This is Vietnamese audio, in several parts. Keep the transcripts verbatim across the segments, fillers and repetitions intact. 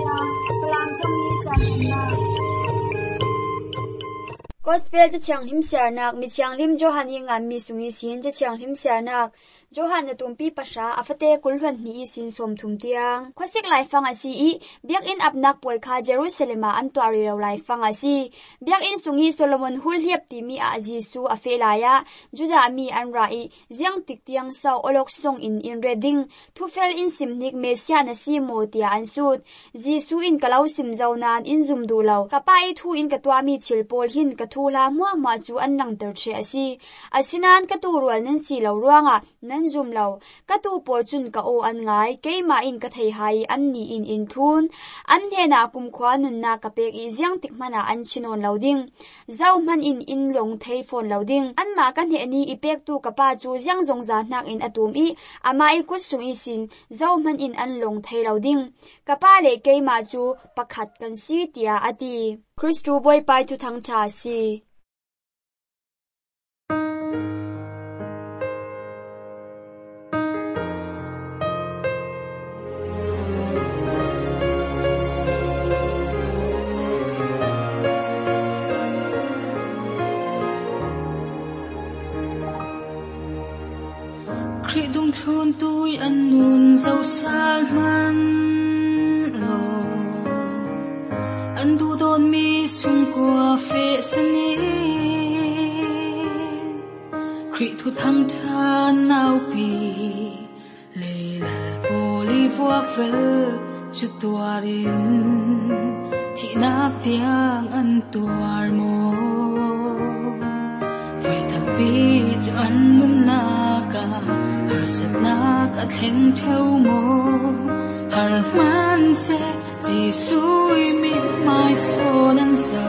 na kalam tami channa Gospel cha chang lim siarnak mi chang lim Johan yingan mi sungi sin cha chang lim siarnak Johan na tumpi pasha afate kulhwan ni isin som thum tiang khosik lai fang asi i biak in apnak poi kha Jerusalem an twari ro lai fang asi biak in sungi Solomon hul hiap ti mi a Jisu afelaya Juda mi an rai ziang tik tiang sau olok song in in reading thu fel in simnik mesia na si mo tia an sut Jisu in kalau sim zaunan in zum du lo kapai thu in katwa mi chilpol hin ka thu la muwa ma chu an nang ter che asi asinan ka tu rual nan si lo ruanga nan zum lo ka tu po chun ka o an ngai keima in ka thei hai an ni in in thun an he na kum khwa nun na ka pek i jiang tik mana an chinon loading zau man in in long thei phone loading an ma kan he ni ipek tu ka pa chu jiang zong za nak in atum i ama i ku sung i sin zau man in an long thei loading ka pa le keima chu pakhat kan si tia ati Christu boy pai tu thang cha si Khi dung thôn tôi ăn nun dâu sal man lo ăn du đôn mi sung qua phê sani khi thu thăng than nào pi lê lê bồ li vuak vel chu tuarin thì nạp tiếng ăn tuar mo vậy thầm pi cho ăn mun na ka har sat nak a thleng theu mo har man se Jisui mi mai so nan so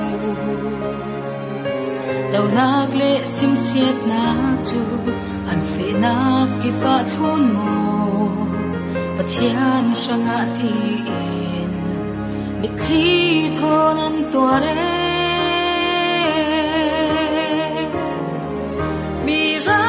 dau nak le sim siat na chu an fe nak ki pa thun mo pathian sanga thi in bit thi thon an tuare mi ra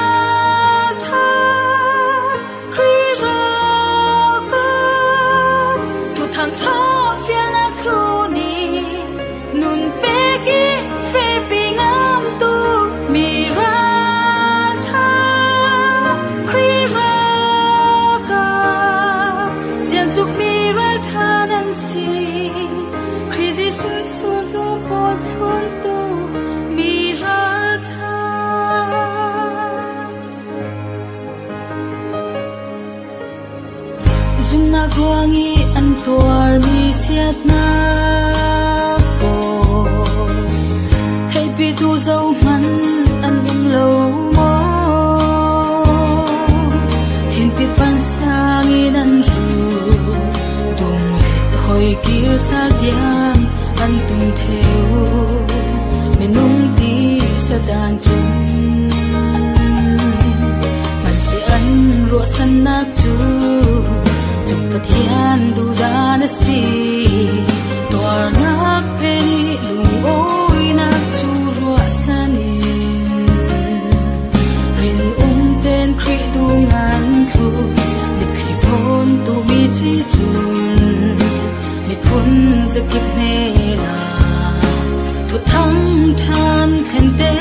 Ruangi an tuar mi siat na po thei pi tu zau man an um lo mo hin pi fan sang in an ru tung le hoi kir sal diam an tung theo menung ti sa dan chun man si an ro san na chu Pathian du da na si Tuar nak peni lung oi nak chu rua sanin Rin um ten kri du ngan thu Ni kri pon tu mi chi chun Ni pun zakip ne na Tu thang chan khen te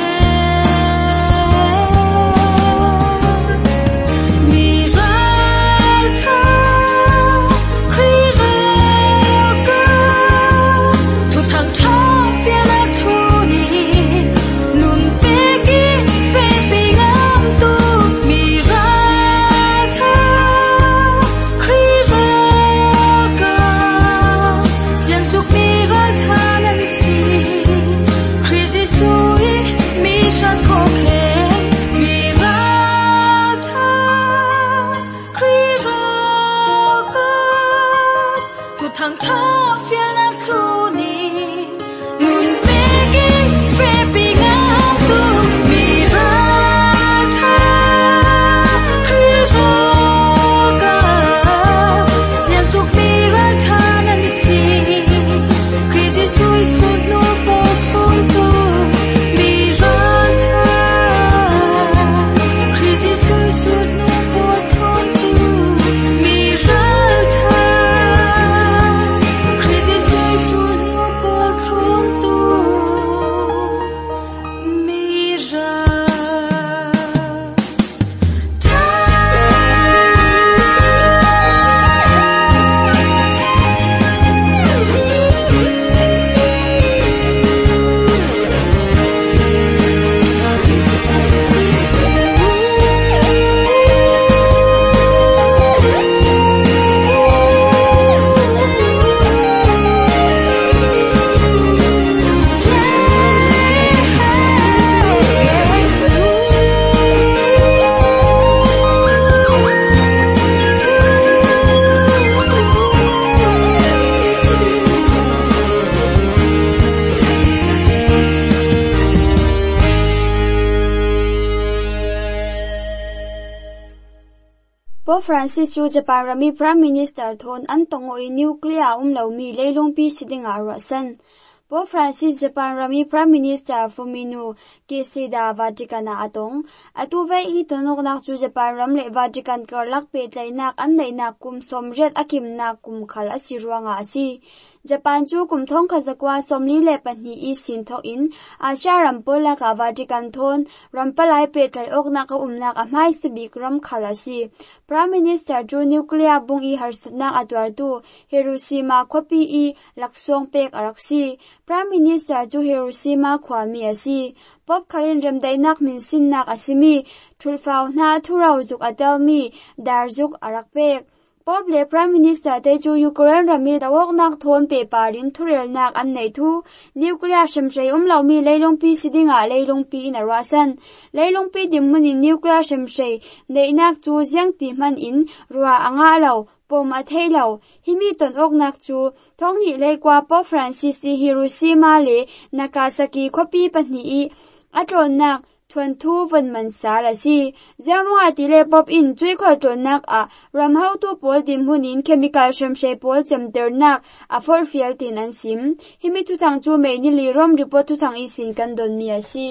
Pope Francis chu Japan rami Prime Minister thon an tongoi nuclear umlo mi leilong pi sidinga rasan Pope Francis Japan rami Prime Minister Fumino Kishida Vatican atong atuwei i tonok nak chu Japan ram le Vatican karlak pe tlainak an leinak kum somret akim nak kum khal asiruanga asi Japan chu kum thong khazakwa somli le pani i sin tho in Asia rampola ka Vatican thon rampalai pe tlai oknak ka umnak amai sibik ram khalasi Prime Minister chu nuclear bung i harsatnak atwar tu Hiroshima khopi i laksong pek araksi Prime Minister chu Hiroshima khwami asi Pop khalin ramdainak min sinnak asimi thulfau na thurau juk adelmi darjuk arakpek Pop le Prime Minister te chu Ukraine rami dawok nak thon pe parin thurel nak an nei thu nuclear shamsai umlaw mi leilong pi sidinga leilong pi in arasan leilong pi dimuni nuclear shamsai neinak chu jiang ti man in ruwa anga lo pom athelo himi ton ok nak chu thongni leikwa Pope Francis Hiroshima le Nagasaki khopi pani i atron nak thuan thu van man sala si zangwa ti le pop in chui khol ton nak a ram how to pol dim hunin chemical shamshe pol chamter nak a for fiel tin an sim himi tu thang chu me ni li rom report tu thang i sin kan don mi asi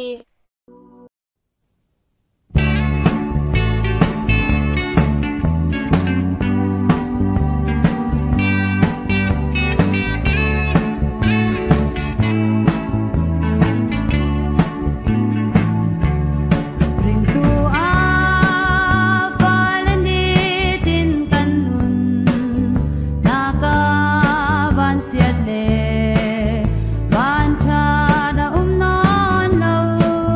Ban cha da um non lo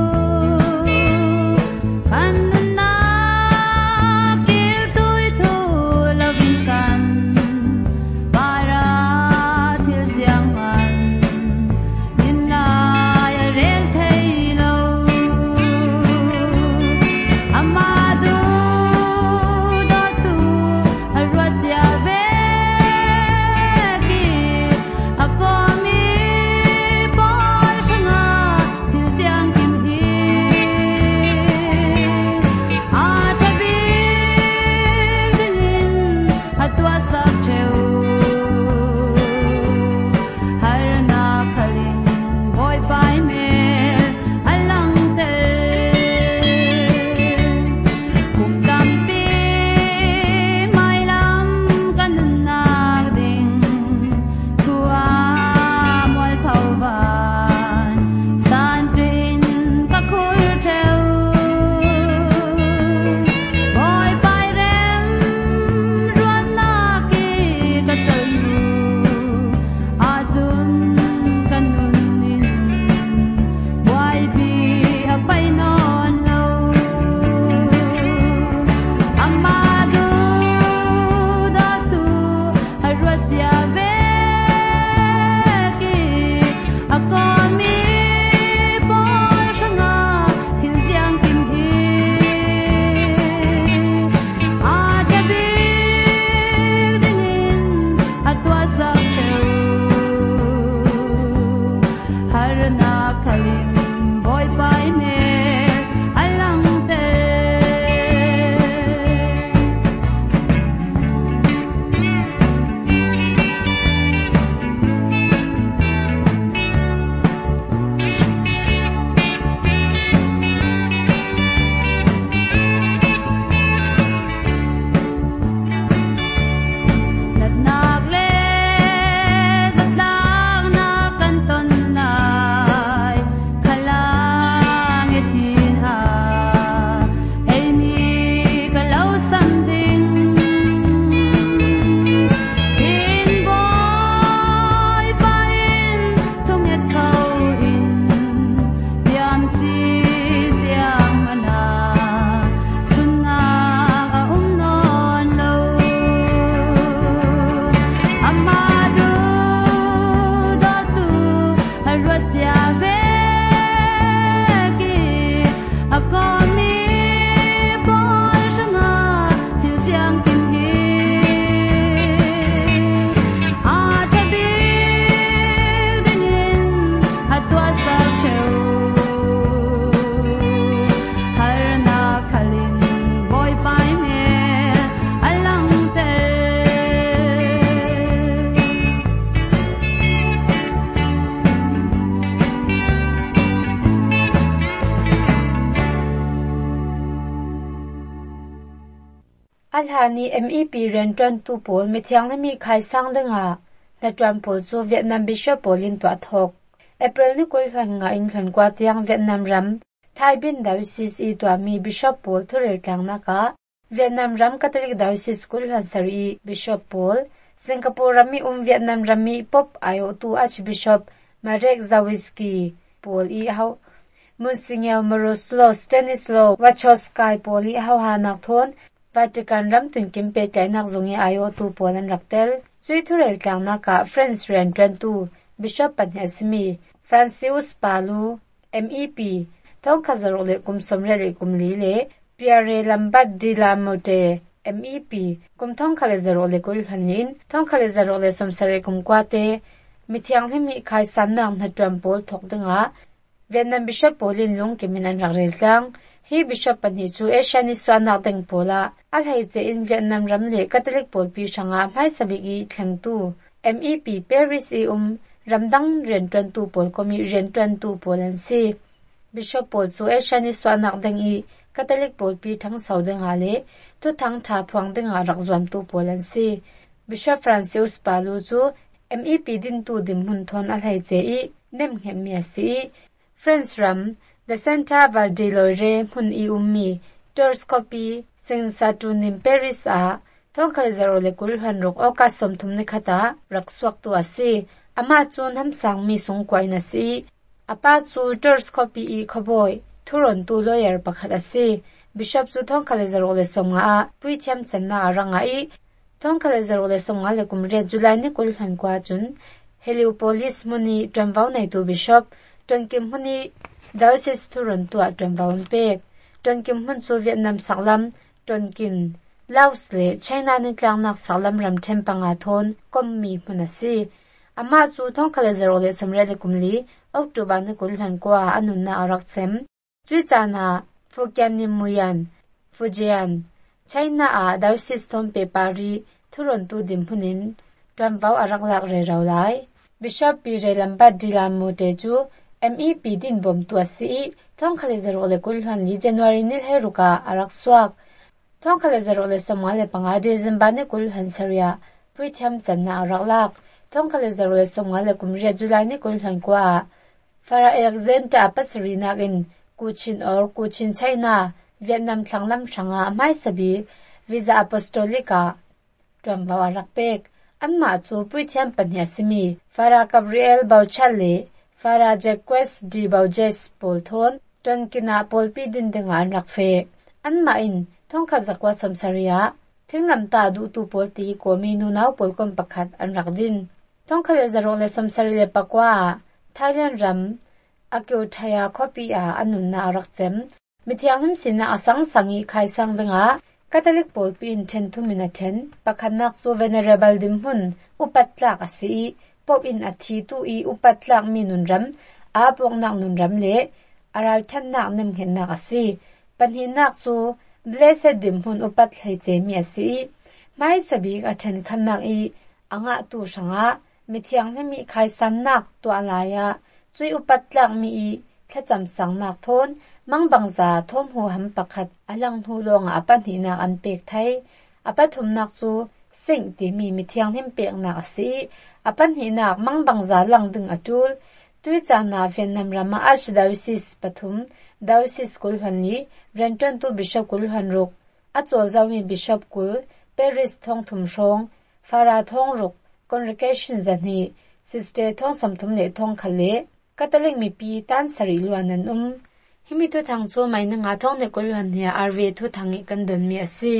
alhani M E P ren tran tu pol mi thiang le mi khai sang denga na tran pol chu Vietnam bishop polin to thok April ni koi han nga in khan kwa tiang Vietnam ram Thai bin diocese i to mi bishop pol thurel tlang na ka Vietnam ram Catholic diocese school han sari bishop pol Singapore rami um Vietnam rami pop ayo tu archbishop Marek Zawiski pol i hau Monsignor Miroslav Stanislaw Wachowski pol i hau hanak thon Vatican ram tin kimpe kai nak zongi ayo tu polan raktel sui thurel tlang na ka French ren tran tu bishop Panhasmi Francis Palu M E P thong khazarole kum somre le kum li le Pierre Lambat Dilamote M E P kum thong khale zarole kul hanin thong khale zarole somsare kum kwate mithiang himi khai san nang na trampol thok danga Vietnam bishop polin long keminan ragrel tlang hi bishop pani chu Asiani swanak deng pola al hai che in Vietnam ram le Catholic pol pi sanga mai sabigi thlang tu M E P Paris e um ramdang ren tran tu pol komi ren tran tu polan si bishop pol chu Asiani swanak deng i Catholic pol pi thang saudeng ale tu thang tha phwang deng a rakzwam tu polan si Bishop Francis Palu chu M E P din tu dim hun thon al hai che i nem hem mi si Friends ram the Center Valdelore hun i ummi Torscopy sing satunim Paris a thongkhal zarole kul han rok oka somthum ne khata rakswak tu ase ama chun ham sang mi sung kwai na si apa chu Torscopy i khoboi thuron tu lawyer pakhat ase Bishop chu thongkhal zarole somga a puithiam channa ranga i thongkhal zarole somga le kumre July ne kul han kwa chun Heliopolis muni tramvau nei tu Bishop Tonkim huni diocese thuron tu a tramvau pek Tonkim hun chu Vietnam saklam Tonkin Laos le China ni tlang nak saklam ram thempanga thon kommi hunasi ama chu thongkhal zarole somre le kumli October ne kul han kwa anun na arak chem chui chana Fujian ni muyan Fujian China a diocese thom pe pari thuron tu dim hunin tramvau arak lak re rawlai Bishop Pire Lambat Dilamote chu M E P din bom tu asi thongkhal zarole kul han li January nil heruka arak swak thongkhal zarole somale panga December ne kul han saria puithiam channa arak lak thongkhal zarole somale kumre July ne kul han kwa Fara Alexander Pasarina in Kuchin or Kuchin China Vietnam thanglam thanga mai sabi Visa Apostolica trambaw arak pek anma chu puithiam panhasimi Fara Gabriel Bauchale Fara Jacques Di Baujes polthon tonkina polpi din denga rakfe anma in thongkha zakwa samsaria thinglam ta du tu polti komi nu naw polkom pakhat anrakdin thongkha le zarole samsari le pakwa Thailand ram akyo thaya khopi a anun na rakchem mithiang him sina asang sangi khai sang denga Catholic polpi in ten to minaten pakhanak so venerable dim hun upatlak asi pop in athi tu i upatlak minun ram a pok nak nun ram le aral than nak nem hen nak asi panhin nak su blessed dim hun upat thlai che mi asi mai sabi athen khannak i anga tu sanga mithiang hemi khai san nak to alaya chui upatlak mi i thacham sang nak thon mangbangza thom hu ham pakhat alang hu longa apanhi nak an pek thai apathum nak chu sing ti mi mithiang hem pek nak asi apanhi nak mangbangza langding atul tui chana Vietnam rama archdiocese pathum diocese kul hanli renton tu bishop kul hanruk achol zawmi bishop kul Paris thong thum rong Fara thong ruk congregation zani sister thong somthum le thong khale Catholic mi pi tan sari luanan um himi tu thang chu mai na nga thong ne kul han hia R V thu thangi kan don mi asi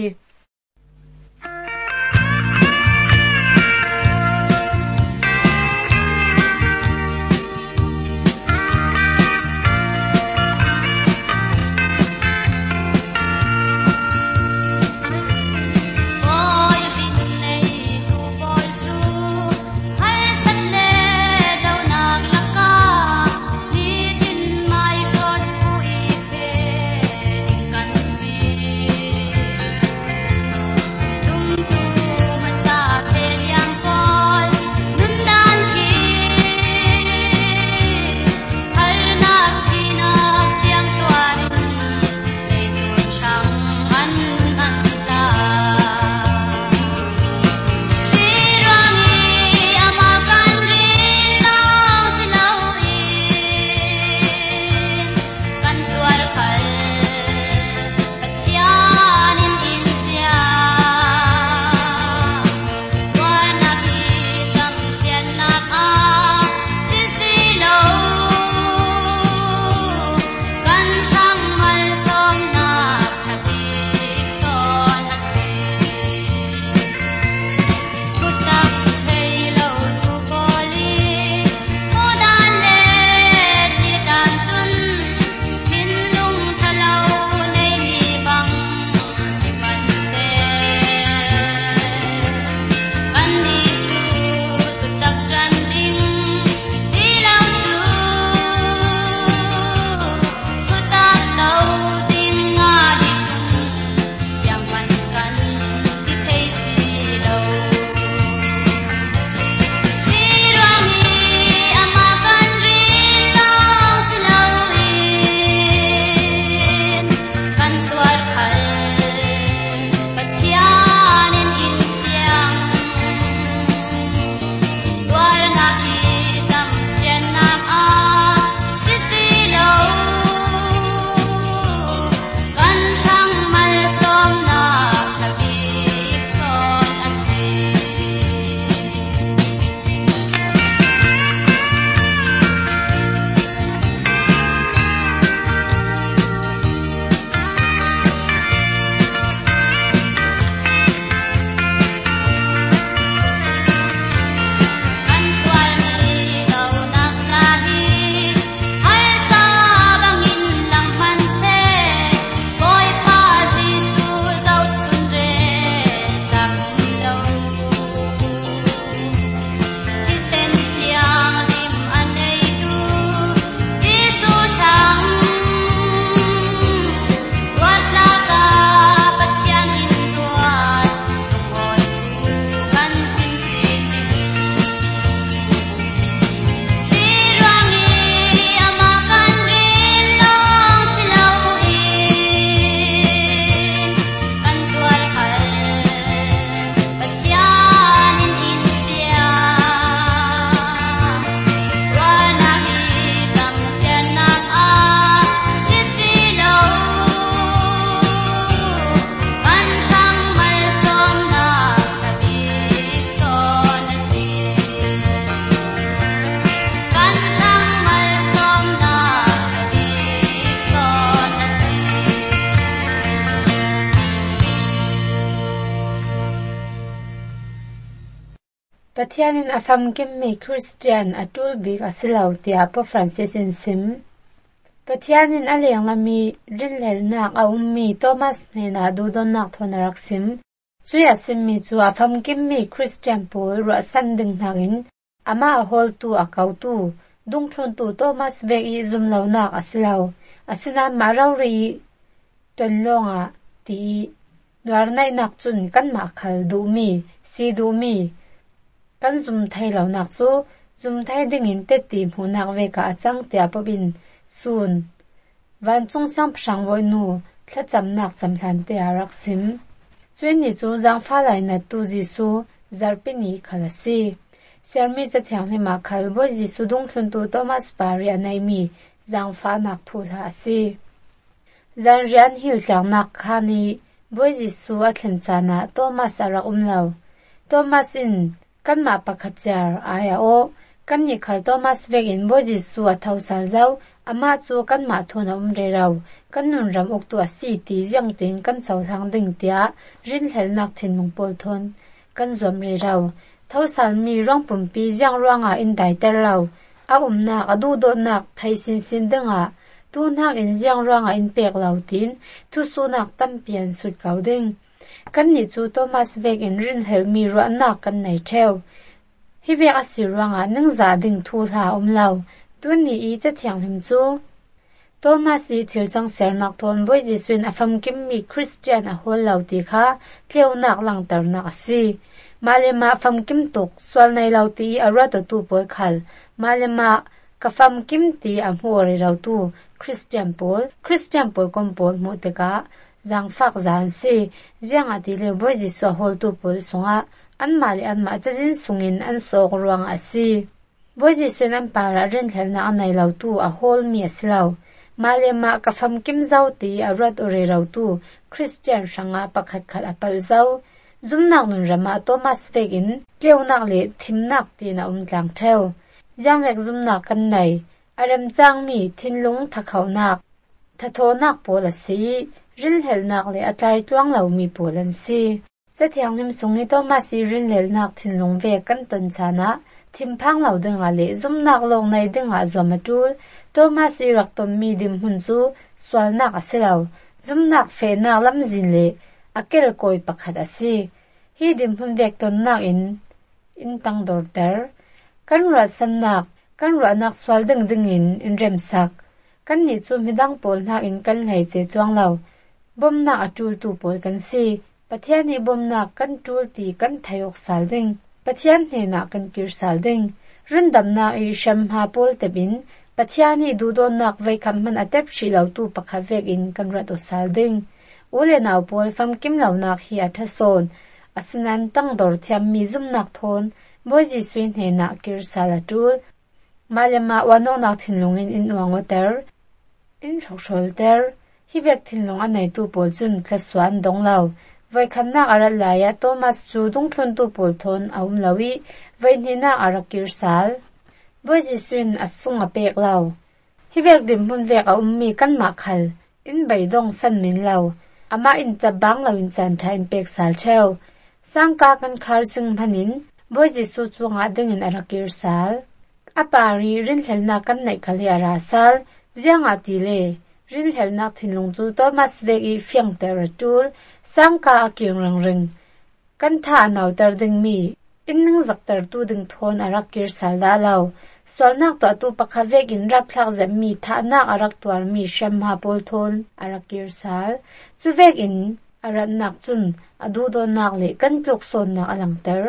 Pathianin afam kimmi Christian atul big asilaw tia po Francis in sim. Pathianin aleng lami rinlel nak aummi Thomas nena dudon nak thonarak sim. Suya simmi chu afam kimmi Christian pol ro sanding nagin ama hol tu akaw tu dungthon tu Thomas vegi zumlaw nak asilaw asina maraw ri tonlonga ti nuarnay nak chun kan makhal du mi si du mi kan zum thai law nak chu zum thai dingin te ti mu nak ve ka achang te apobin sun van chung sam phang voi nu thla cham nak cham hlan te arak sim chuin ni chu jang fa lai na tu jisu zarpini khalasi sermi cha thyang ni ma khal bo jisu dung thlun tu Thomas pari anai mi jang fa nak thu tha si zan jan hil tlang nak khani bo jisu a thlen chana Thomas ara umlaw Thomas in kan ma pakhachar aya o kan ni khal Thomas vegin bo jisu a thau sal zau ama chu kan ma thona umre raw kan nun ram ok tu asi ti jang tin kan chau thang ding tia rin hel nak thin mong pol thon kan zom re raw thau sal mi rong pum pi jang ruanga in dai ter raw a umna adu do nak thai sin sin denga tu nak in jang ruanga in pek law tin thu su nak tam pian sut kaw ding kan ni chu Thomas vegin rin hel mi ro nak kan nei theu hi ve a si ruanga ning za ding thu tha umlaw tun ni i cha thyang him chu Thomas i thil chang ser nak thon boi jisuin afam kim mi Christian a hol law ti kha tleu nak lang tar nak si malema fam kim tok swal nei law ti ara to tu pol khal malema ka fam kim ti a hore raw tu Christian pol Christian pol kom pol mu te ka jang fak zan si jang ati le boi jisu hol tu pol songa an mali an ma chajin sungin an sok ruang asi boi jisu nan para ren thel na anai law tu a hol mi aslaw malema ka fam kim zau ti a rat ore raw tu Christian sanga pakhat khat apal zau zumnak nun rama Thomas vegin kleunak le thimnak ti na umtlang theu jamwek zumnak kan nei aram chang mi thinlung thakhaunak thathonak polasi rin helnak le atlai tuang law mi polan si chathiang nim sungi Thomas rin helnak thinlung ve kan ton chana thimphang law denga le zumnak long nei denga zomatul Thomas rak tom mi dim hun chu swalnak asilaw zumnak fe na lam zin le akel koi pakhat asi hi dim hun vek ton nak in in tang dor ter kan ra sannak kan ra nak swal ding ding in in rem sak kan ni chu midang pol nak in kan lai che chuang law bom na atul tu pol kan si pathian ni bom na kan tul ti kan thayok sal ding pathian ne na kan kir sal ding rundam na i sham ha pol te bin pathian ni du don nak vai kham man atep chi law tu pakha vek in kan ra to sal ding ule naw pol fam kim law nak hi atha son asinan tang dor thiam mi zum nak thon boi ji swin he na kir sala tul malema wano nak thinlungin in wangoter in shokholter hi vek thinlung anai tu pol chun thlaswan donglaw vai khamna ara laya Thomas chu dung thon tu pol thon aum lawi vai nina ara kir sal boi ji swin asung a pek law hi vek dim hun vek a ummi kan ma khal in bai dong san min law ama in chabang lawin chan thain pek sal cheu sangka kan khar chung phanin boi ji su chunga dingin ara kir sal apari rin helna kan nei khali ara sal jianga ti le rin helnak thinlung chu Thomas vegi fiang teratul sangka akyung rang ring kan tha naw tar ding mi inning zaktar tu ding thon arak kir sal da law solnak to tu pakha vegin rap thlak zem mi tha na arak twar mi sham ha pol thon arak kir sal chu vegin arat nak chun adu do nak le kan tlok son na alang ter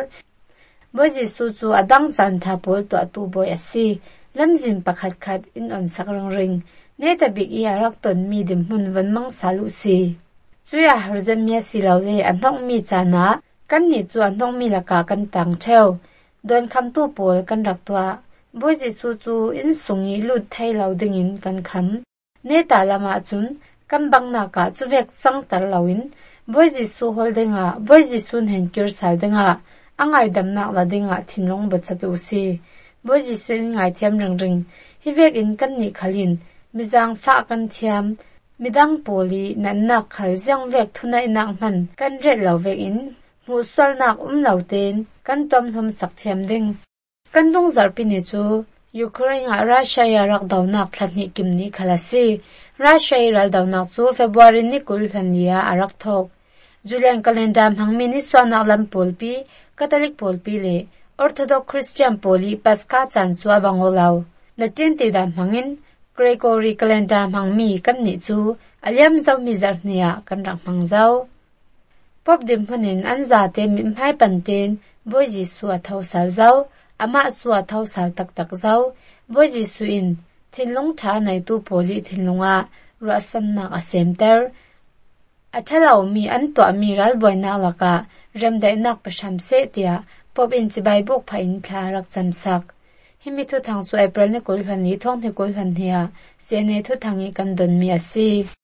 boi ji su chu adang chan tha pol to tu boy asi lamjin pakhat khat in on sakrang ring ne ta big i arak ton mi dim hun van mang salu si chuya harzam ya silaw le anong mi chana kan ni chu anong mi laka kan tang theu don kham tu pol kan rak twa boi ji su chu in sungi lut thai law ding in kan kham ne ta lama chun kan bang na ka chu vek sang tar lawin boi ji su hol denga boi ji sun hen kir sal denga angai dam na la dinga thinlong ba chatu si boi ji sun ngai thiam ring ring hi vek in kan ni khalin mizang fa kan thiam midang poli nan na khal jang vek thuna inang man kan ret law vek in mu swal nak um lautin kan tom thum sak thiam ding kan dong zar pi ni chu Ukraine a Russia ya rak daw nak thlatni kimni khalasi Russia ral daw nak chu February ni kul hania arak thok Julian calendar hangmi ni swana lam polpi Catholic polpi le Orthodox Christian poli Pascha chan chu abangolaw latin ti dam hangin Gregory calendar hangmi kan ni chu aliam zaw mi zar hnia kan rak hangzaw pop dim hanin anja te mim hai panten boy jisu a thau sal zaw ama su a thau sal tak tak zaw boy jisu in thinlung tha nai tu poli thinlunga rasan na a center achalaw mi an to mi ral boy na laka rem dai nak pasham se tia pop in chi bai buk pha in thla rak chamsak himi thu thang chu April ni kul han ni thong ni kul han hia se ne thu thangi kan don mi asi